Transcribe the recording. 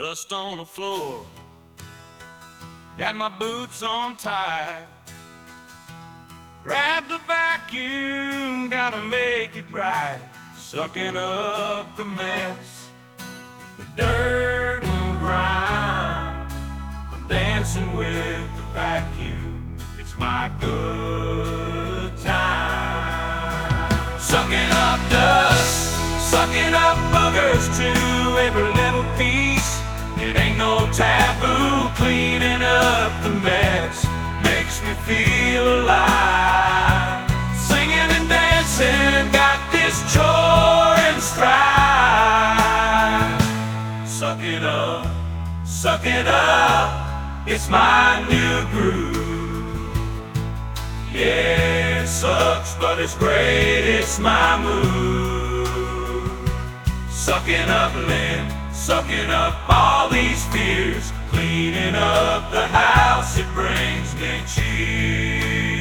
dust on the floor, got my boots on tight. Grab the vacuum, gotta make it right. Sucking up the mess, the dirt and grime. I'm dancing with the vacuum, it's my good time. Sucking up dust, sucking up boogers to every little piece. It ain't no taboo, cleaning up the mess makes me feel alive. Singing and dancing, got this chore and strife. Suck it up, it's my new groove. Yeah, it sucks, but it's great, it's my move. Sucking up lint, sucking up all these fears, cleaning up the house, it brings me cheer.